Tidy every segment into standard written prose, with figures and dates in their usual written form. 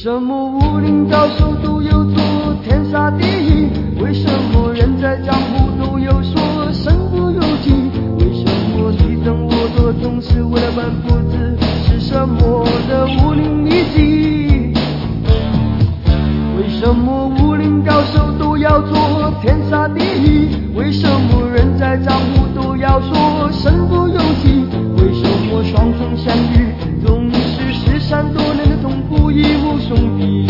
什么武林高手都有做天下第一？为什么人在江湖都有说身不由己？为什么你争我夺总是为了本不知是什么的武林秘籍？为什么武林高手都要做天下第一？为什么人在江湖都要说身不由己？为什么双双相遇总是失散多年的痛苦已无兄弟？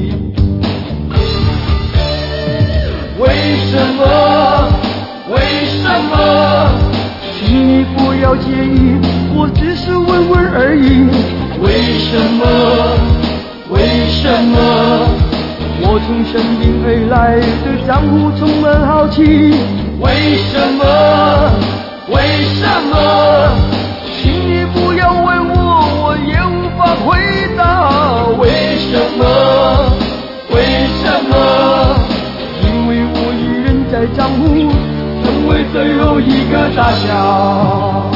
为什么？为什么？请你不要介意，我只是问问而已。为什么？为什么？我从生病而来的江湖充满好奇。为什么？为什么？请你不要问我，我也无法回答。为什么？为什么？因为我一人在江湖，成为最后一个大侠。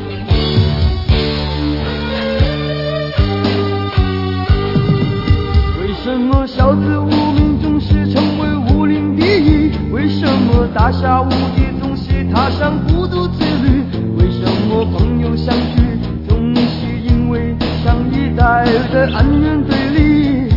为什么小子无名总是成为武林第一？为什么大侠无敌总是踏上孤独之旅？为什么朋友相聚总是因为上一代的恩怨对立？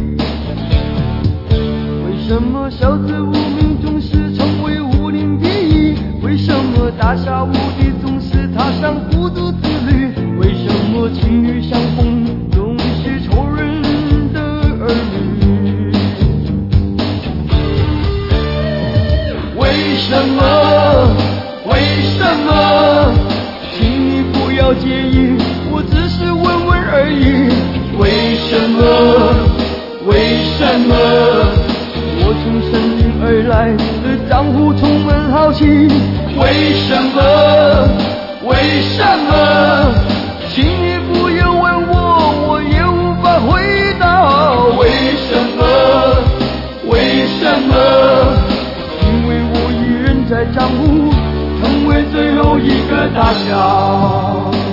为什么小子无名总是成为武林第一？为什么大侠无敌总是踏上孤独之旅？为什么情侣相逢总是仇人的儿女？为什么？为什么？请你不要介意，我只是问问而已。为什么？为什么？我从生病而来的江湖充满好奇。为什么？为什么？请你不要问我，我也无法回答。为什么？为什么？因为我一人在江湖，成为最后一个大侠。